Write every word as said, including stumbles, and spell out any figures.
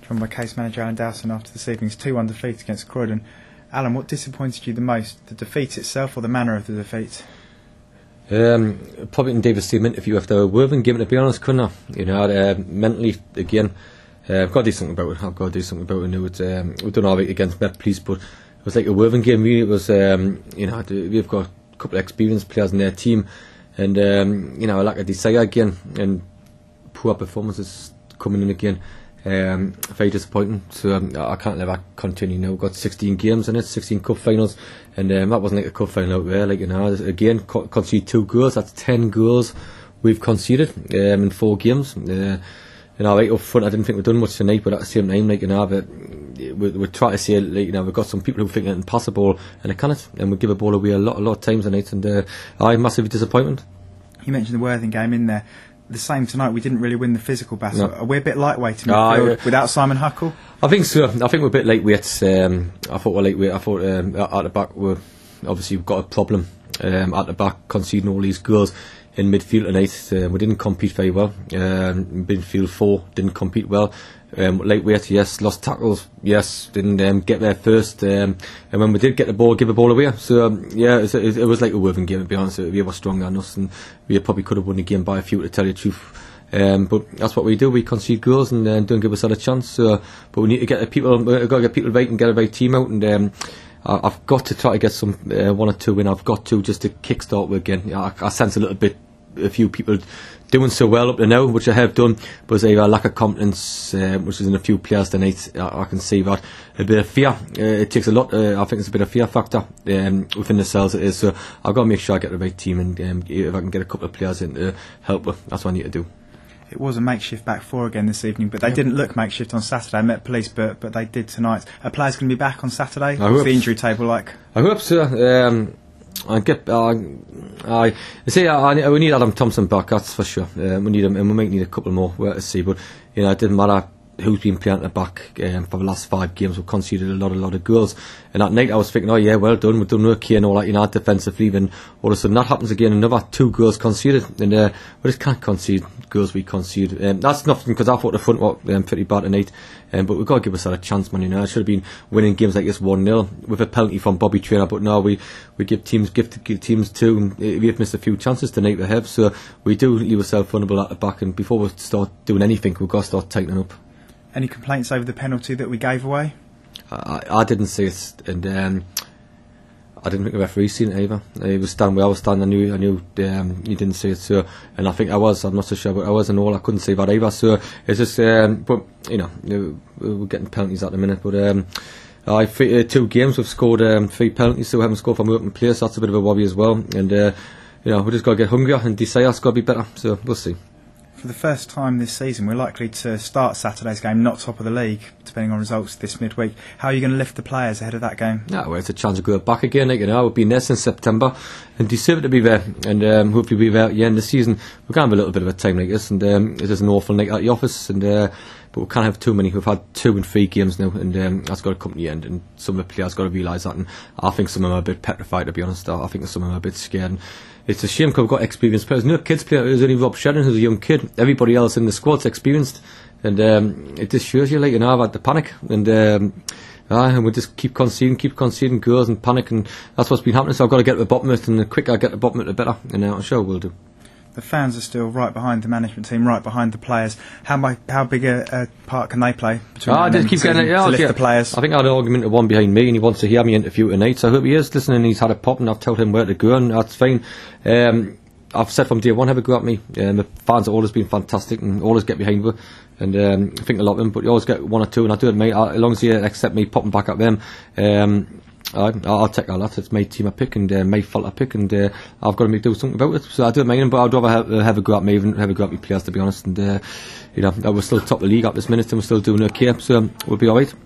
Joined by case manager Alan Dowson after this evening's two one defeat against Croydon. Alan, what disappointed you the most, the defeat itself or the manner of the defeat? Um, probably in David Steele interview after a Worthing game, to be honest, couldn't I? You know, uh, mentally, again, uh, I've got to do something about it. I've got to do something about it. I know it's, um, we've done all right against Met Police, but it was like a Worthing game, really. It was, um, you know, we've got a couple of experienced players in their team, and, um, you know, a lack of desire again, and poor performances coming in again. Um, very disappointing. So um, I can't let that continue now. We've got sixteen games in it, sixteen cup finals, and um, that wasn't like a cup final out there. Like, you know, again, co- concede two goals. That's ten goals we've conceded um, in four games. Uh, you know, right up front, I didn't think we'd done much tonight, but at the same time, like, you know, but we we try to say, like, you know, we've got some people who think it's impossible, and they can't, and we give a ball away a lot, a lot of times tonight, and uh, I massive disappointment. You mentioned the Worthing game in there. The same tonight, we didn't really win the physical battle. No. Are we a bit lightweight in No, midfield yeah. without Simon Huckle? I think so. I think we're a bit lightweight. Um, I thought we're lightweight. I thought um, at the back, we're obviously we've got a problem um, at the back, conceding all these goals in midfield tonight. Uh, we didn't compete very well. Um, midfield four didn't compete well. Um, lightweight, yes. Lost tackles, yes. Didn't um, get there first. Um, and when we did get the ball, give the ball away. So um, yeah, it, it, it was like a Worthing game, to be honest. We were stronger than us, and we probably could have won the game by a few, to tell you the truth. Um, but that's what we do. We concede goals and uh, don't give us a chance. So, but we need to get the people. We've got to get people right and get a right team out. And um, I, I've got to try to get some uh, one or two in. I've got to just to kickstart again. I, I sense a little bit, a few people doing so well up to now, which I have done, but there's a lack of confidence, uh, which is in a few players tonight. I, I can see that. A bit of fear. Uh, it takes a lot. Uh, I think it's a bit of fear factor um, within the cells. It is. So I've got to make sure I get the right team, and um, if I can get a couple of players in to help, that's what I need to do. It was a makeshift back four again this evening, but they yep. didn't look makeshift on Saturday. I met Police, but but they did tonight. Are players going to be back on Saturday? What's the injury table like? I hope so. Um, I get. Uh, I see. I, I, we need Adam Thompson back. That's for sure. Uh, we need him, and we might need a couple more. We're to see, but you know, it didn't matter who's been playing at the back um, for the last five games. We've conceded a lot, a lot of goals. And that night I was thinking, oh yeah, well done, we've done okay and all that, you know, defensively. And all of a sudden that happens again, another two goals conceded. And uh, we just can't concede goals we concede. Um, that's nothing, because I thought the front were um, pretty bad tonight. Um, but we've got to give us a chance, man. You know, I should have been winning games like this one nil with a penalty from Bobby Traynor. But no, we, we give teams give, give teams two. And we have missed a few chances tonight. We have, so we do leave ourselves vulnerable at the back. And before we start doing anything, we've got to start tightening up. Any complaints over the penalty that we gave away? I, I didn't see it, and um, I didn't think the referee seen it either. He was standing where I was standing. I knew, I knew um, he didn't see it. So, and I think I was. I'm not so sure, but I was and all. I couldn't see that either. So it's just, um, but you know, we're getting penalties at the minute. But um, I uh, two games we've scored um, three penalties, so we haven't scored from open play. So that's a bit of a worry as well. And uh, you know, we just got to get hungrier, and desire's got to be better. So we'll see. For the first time this season, we're likely to start Saturday's game not top of the league, depending on results this midweek. How are you going to lift the players ahead of that game? Yeah, well, it's a chance to go back again. Like, you know, we've been there since September and deserve to be there, and um, hopefully we'll be there at the end of the season. We're going to have a little bit of a time like this, and um, it is an awful night at the office, and uh, but we can't have too many. We've had two and three games now, and um, that's got to come to the end, and some of the players got to realise that, and I think some of them are a bit petrified, to be honest. I think some of them are a bit scared. And it's a shame because we've got experienced players. No kids player. There's only Rob Sheridan who's a young kid. Everybody else in the squad's experienced, and um, it just shows you, like, you know, I've had the panic, and um, uh, and we just keep conceding, keep conceding goals and panic, and that's what's been happening. So I've got to get to the bottom of it, and the quicker I get to the bottom of it, the better. And uh, I'm sure we'll do. The fans are still right behind the management team, right behind the players. How my, how big a, a part can they play between oh, I just keep getting it, yeah, to lift yeah. the players? I think I had an argument with one behind me, and he wants to hear me interview tonight. So I hope he is listening. He's had a pop, and I've told him where to go, and that's fine. Um, I've said from day one, have a go at me. Um, the fans have always been fantastic and always get behind me, and um, I think a lot of them. But you always get one or two, and I do admit, as long as you accept me popping back at them, um, I, I'll take all that. It's my team I pick, and uh, my fault I pick, and uh, I've got to make do something about it. So I don't mind them, but I'd rather have, have a go at me than have a go at me players, to be honest. And uh, you know, we're still top of the league at this minute, and we're still doing okay, so we'll be all right.